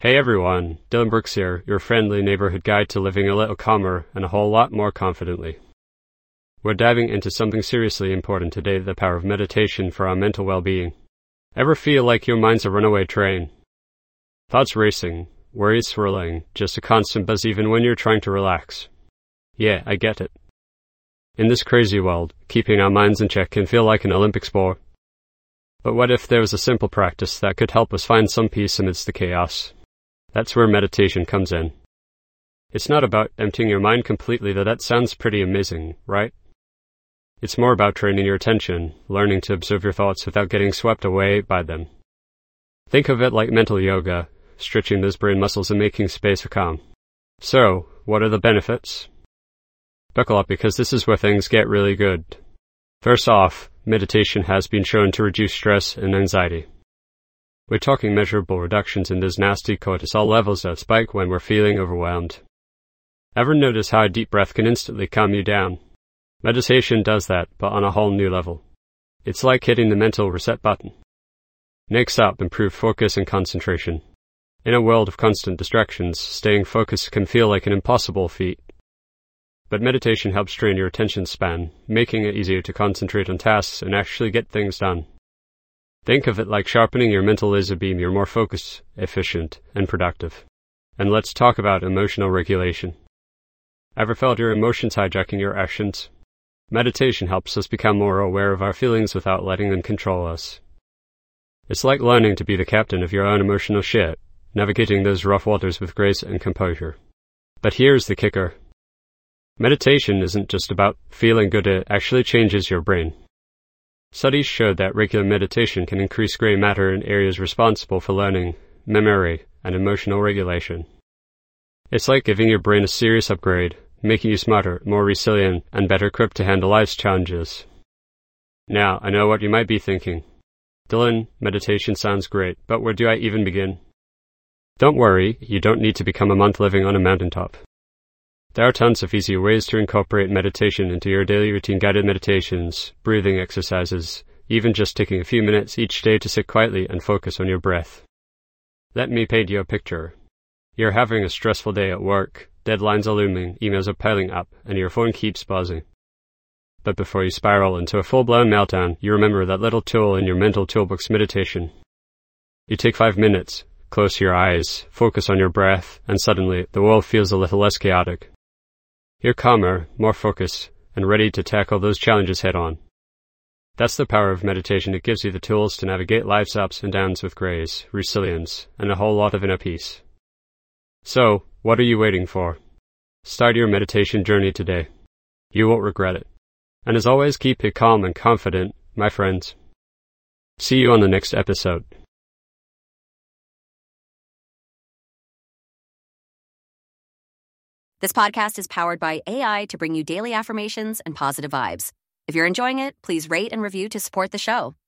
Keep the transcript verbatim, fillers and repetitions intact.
Hey everyone, Dylan Brooks here, your friendly neighborhood guide to living a little calmer and a whole lot more confidently. We're diving into something seriously important today, the power of meditation for our mental well-being. Ever feel like your mind's a runaway train? Thoughts racing, worries swirling, just a constant buzz even when you're trying to relax. Yeah, I get it. In this crazy world, keeping our minds in check can feel like an Olympic sport. But what if there was a simple practice that could help us find some peace amidst the chaos? That's where meditation comes in. It's not about emptying your mind completely, though that sounds pretty amazing, right? It's more about training your attention, learning to observe your thoughts without getting swept away by them. Think of it like mental yoga, stretching those brain muscles and making space for calm. So, what are the benefits? Buckle up, because this is where things get really good. First off, meditation has been shown to reduce stress and anxiety. We're talking measurable reductions in those nasty cortisol levels that spike when we're feeling overwhelmed. Ever notice how a deep breath can instantly calm you down? Meditation does that, but on a whole new level. It's like hitting the mental reset button. Next up, improved focus and concentration. In a world of constant distractions, staying focused can feel like an impossible feat. But meditation helps train your attention span, making it easier to concentrate on tasks and actually get things done. Think of it like sharpening your mental laser beam. You're more focused, efficient, and productive. And let's talk about emotional regulation. Ever felt your emotions hijacking your actions? Meditation helps us become more aware of our feelings without letting them control us. It's like learning to be the captain of your own emotional ship, navigating those rough waters with grace and composure. But here's the kicker. Meditation isn't just about feeling good, it actually changes your brain. Studies show that regular meditation can increase gray matter in areas responsible for learning, memory, and emotional regulation. It's like giving your brain a serious upgrade, making you smarter, more resilient, and better equipped to handle life's challenges. Now, I know what you might be thinking. Dylan, meditation sounds great, but where do I even begin? Don't worry, you don't need to become a monk living on a mountaintop. There are tons of easier ways to incorporate meditation into your daily routine: guided meditations, breathing exercises, even just taking a few minutes each day to sit quietly and focus on your breath. Let me paint you a picture. You're having a stressful day at work, deadlines are looming, emails are piling up, and your phone keeps buzzing. But before you spiral into a full-blown meltdown, you remember that little tool in your mental toolbox: meditation. You take five minutes, close your eyes, focus on your breath, and suddenly the world feels a little less chaotic. You're calmer, more focused, and ready to tackle those challenges head on. That's the power of meditation. It gives you the tools to navigate life's ups and downs with grace, resilience, and a whole lot of inner peace. So, what are you waiting for? Start your meditation journey today. You won't regret it. And as always, keep it calm and confident, my friends. See you on the next episode. This podcast is powered by A I to bring you daily affirmations and positive vibes. If you're enjoying it, please rate and review to support the show.